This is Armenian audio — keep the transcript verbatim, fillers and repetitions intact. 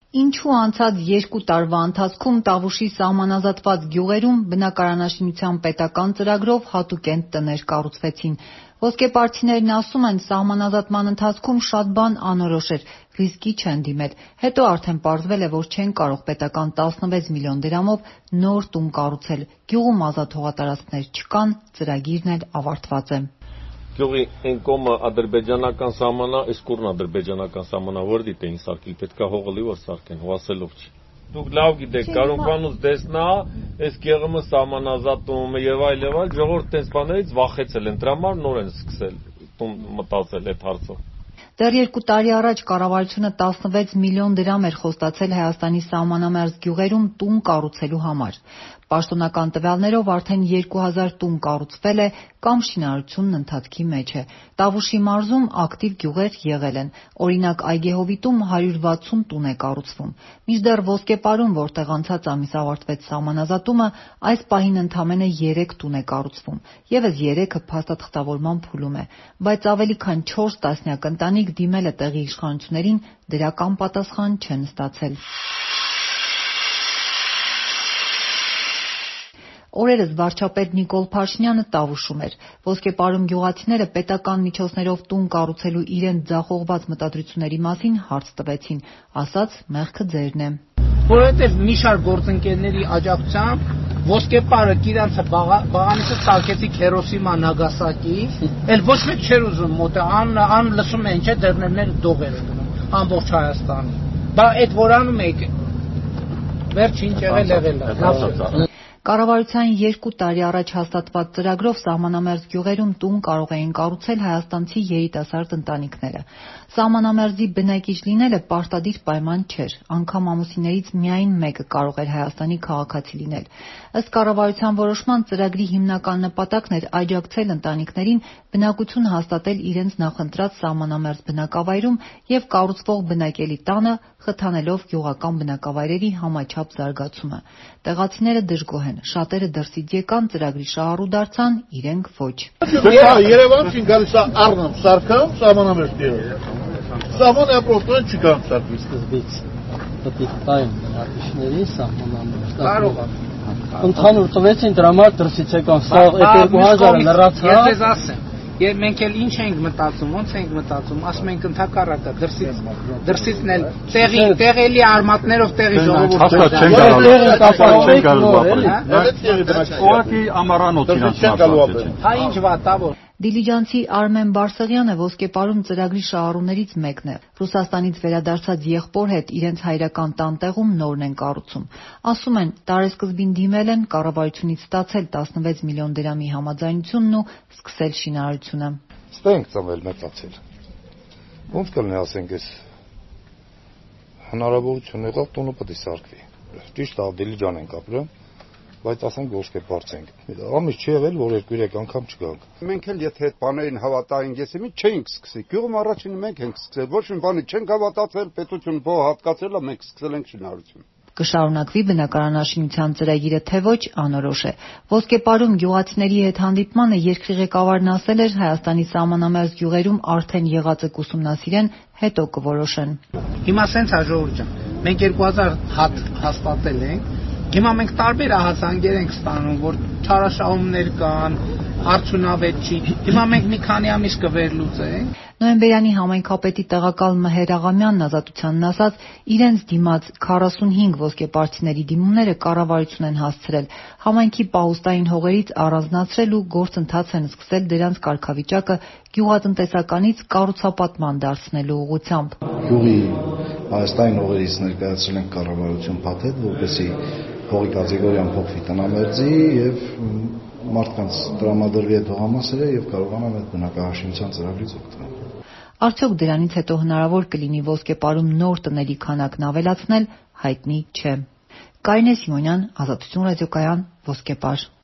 Ինչու անցած երկու տարվա ընթացքում Տավուշի սահմանազատված գյուղերում բնակարանաշինության պետական ծրագրով հատուկենտ տներ կառուցվեցին։ Ոսկեպարծիներն ասում են, սահմանազատման ընթացքում շատ բան անորոշ էր, ռիսկի չեն դիմել, հետո արդեն պարզվել է, որ չեն կարող պետական տասնվեց միլիոն դրամով նոր տուն կառուցել, գյուղում ազատ հողատարածքներ չկան, ծրագիրն էլ ավարտված է։ Գյուղի այն կողմը ադրբեջանական սահմանա, այս կողմն ադրբեջանական սահմանա, որ դիտեին սարքել, պետք է հողը լի որ սարքեն, հողասելով չի։ Դուք լավ գիտեք, Կարոպանուց դեսնա, այս գեղումը սահմանազատում եւ այլ եւ այլ, ժողովուրդ տես բաներից վախեցել են, դրա համար նոր են սկսել մտածել այդ հարցով։ Դեռ երկու տարի առաջ կառավարությունը տասնվեց միլիոն դրամ էր խոստացել Հայաստանի սահմանամերձ գյուղերում տուն կառուցելու համար։ Պաշտոնական տվյալներով արդեն երկու հազար տուն կառուցվել է կամ շինարարությունն ընթացքի մեջ է։ Տավուշի մարզում ակտիվ գյուղեր եղել են։ Օրինակ Այգեհովիտում հարյուր վաթսուն տուն է կառուցվում։ Մինչդեռ Ոսկեպարում, որտեղ անցած ամիս ավարտվեց սահմանազատումը, այս պահին ընդամենը երեք տուն է կառուցվում։ Եվս երեքը փաստաթղթավորման փուլում է, բայց ավելի քան չորս տասնյակ ընտանիք դիմել է տեղի իշխանություններին, դրական պատասխան չեն ստացել։ Օրերս վարչապետ Նիկոլ Փաշինյանը Տավուշում էր։ Ոսկեպարում գյուղացիները պետական միջոցներով տուն կառուցելու իրենց ձախողված մտադրությունների մասին հարց տվեցին, ասաց մեղքը ձերն է։ Որովհետև մի շարք գործընկերների աջակցությամբ Ոսկեպարը իրանց բաղանիցը սարքեցի Քերոսիմա Նագասակի, էլ ոչ մեկ չէր ուզում մոտ ան ան լսում են չէ դեռներներ դողեր գնում ամբողջ Հայաստանի։ Բա այդ որ անում եք վերջին եղել եղել է։ Կառավարության երկու տարի առաջ հաստատված ծրագրով սահմանամերձ գյուղերում տուն կարող էին կառուցել հայաստանցի երիտասարդ ընտանիքները։ Սահմանամերձի բնակիչ լինելը պարտադիր պայման չէր, անգամ ամուսիններից միայն մեկը կարող էր Հայաստանի քաղաքացի լինել։ Ըստ կառավարության որոշման ծրագրի հիմնական նպատակն էր աջակցել ընտանիքներին բնակություն հաստատել իրենց նախընտրած սահմանամերձ բնակավայրում և կառուցվող բնակելի տանը խթանելով գյուղական բնակավայրերի համաչափ զարգացումը։ Տեղացիները դժգոհ են, շատերը դրսից եկան, ծրագրի շահառու դարձան, իրենք ոչ։ Երևանին գալիս է առնամ, սարքամ, սահմանամերձ դերով։ Սահմանը ապրոստոն չկան սարքի սկզբից պետք է տային բնակիչների սահմանամերձ։ Կարող է։ Ընդհանուր տվեցին դրա համար դրսից եկան, սա երկու հազարը լրացավ։ Ես ձեզ ասեմ, Եվ մենք էլ ինչ ենք մտածում, ոնց ենք մտածում, ասում ենք ընդհակառակը դրսից դրսիցն էլ տեղի տեղելի արմատներով տեղի ժողովուրդը։ Հա ինչ վատավոր։ Դիլիջանցի Արմեն Բարսեղյանը Ոսկեպարում ծրագրի շահառուներից մեկն է։ Ռուսաստանից վերադարձած եղբոր հետ իրենց հայրական տանտեղում նորն են կառուցում։ Ասում են, տարեսկզբին դիմել են, կառավարությունից ստացել տասնվեց միլիոն դրամի համաձայնությունն ու սկսել շինարարությունը։ Ստե ենք ծնվել մեծացել։ Ոնց կլինի ասենք էս հնարավորություն եղավ տունը պետք է սարքվի։ Ճիշտ է, Դիլիջան ենք ապրում, բայց ասենք Ոսկեպարծ ենք։ Ամիս չի եղել, որ երկու-երեք անգամ չգանք։ Մենք էլ եթե այդ բաներին հավատային, ես իմի չէինք սկսի։ Գյուղում առաջինը մենք ենք սկսել, ոչ մի բանի չենք հավատացել, պետությունը փող հատկացել է, մենք սկսել ենք շինարարություն։ Կշարունակվի բնակարանաշինության ծրագիրը թե ոչ անորոշ է։ Ոսկեպարում գյուղացիների հետ հանդիպմանը երկրի ղեկավարն ասել էր Հայաստանի սահմանամերձ գյուղերում արդեն եղածը կուսումնասիրեն, հետո կորոշեն։ Հիմա սենց է ժողովուրդ ջան, մենք երկու հազար հատ հաստատել ենք, հիմա մենք տարբեր ահազանգեր ենք ստանում, որ չարաշահումներ կան, արդյունավետ չի։ Հիմա մենք մի քանի ամիս կվերլուծենք։ Նոյեմբերյանի համայնքապետի տեղակալ Մհեր Աղամյանն Ազատությանն ասաց, իրենց դիմաց քառասունհինգ ոսկեպարծիների դիմումները կառավարություն են հասցրել, համայնքի պահուստային հողերից առանձնացրել ու գործընթաց են սկսել դրանց կարգավիճակը գյուղատնտեսականից կառուցապատման դարձնելու ուղղությամբ։ Գյուղի Հայաստանի հողերից ներկայացրել են կառավարություն փաթեթ, որպեսզի հողի կատեգորիան փոխվի տնամերձի եւ մարդկանց տրամադրվի այդ հողամասերը եւ կարողանան այդ բնակարանաշինության ծրագրից օգտվել։ Արդյոք դրանից հետո հնարավոր կլինի Ոսկեպարում նոր տների քանակն ավելացնել, հայտնի չէ։ Կարինե Սիմոնյան, Ազատություն ռադիոկայան, Ոսկեպար։